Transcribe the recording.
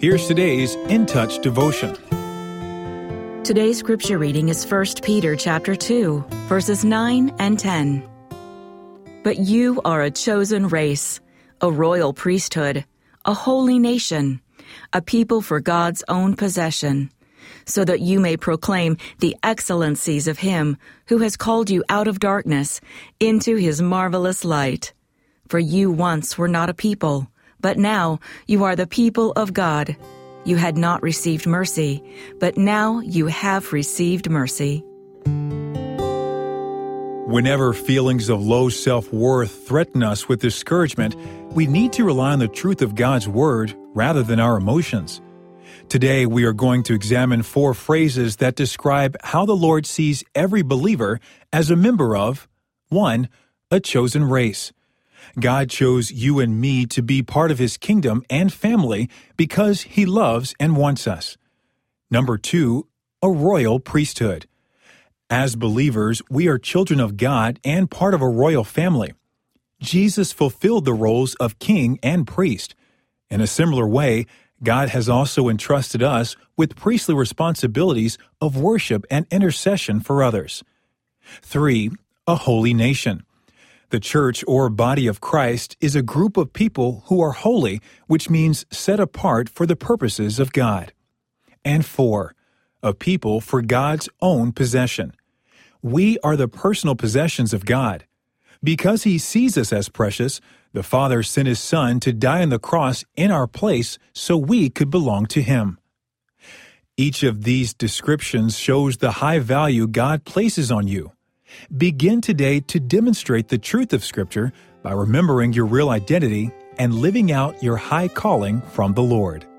Here's today's In Touch devotion. Today's scripture reading is 1 Peter chapter 2, verses 9 and 10. But you are a chosen race, a royal priesthood, a holy nation, a people for God's own possession, so that you may proclaim the excellencies of Him who has called you out of darkness into His marvelous light. For you once were not a people, but now you are the people of God. You had not received mercy, but now you have received mercy. Whenever feelings of low self-worth threaten us with discouragement, we need to rely on the truth of God's Word rather than our emotions. Today, we are going to examine 4 phrases that describe how the Lord sees every believer as a member of 1. A chosen race. God chose you and me to be part of His kingdom and family because He loves and wants us. 2. A royal priesthood. As believers, we are children of God and part of a royal family. Jesus fulfilled the roles of king and priest. In a similar way, God has also entrusted us with priestly responsibilities of worship and intercession for others. 3. A holy nation. The church or body of Christ is a group of people who are holy, which means set apart for the purposes of God. And 4. A people for God's own possession. We are the personal possessions of God. Because He sees us as precious, the Father sent His Son to die on the cross in our place so we could belong to Him. Each of these descriptions shows the high value God places on you. Begin today to demonstrate the truth of Scripture by remembering your real identity and living out your high calling from the Lord.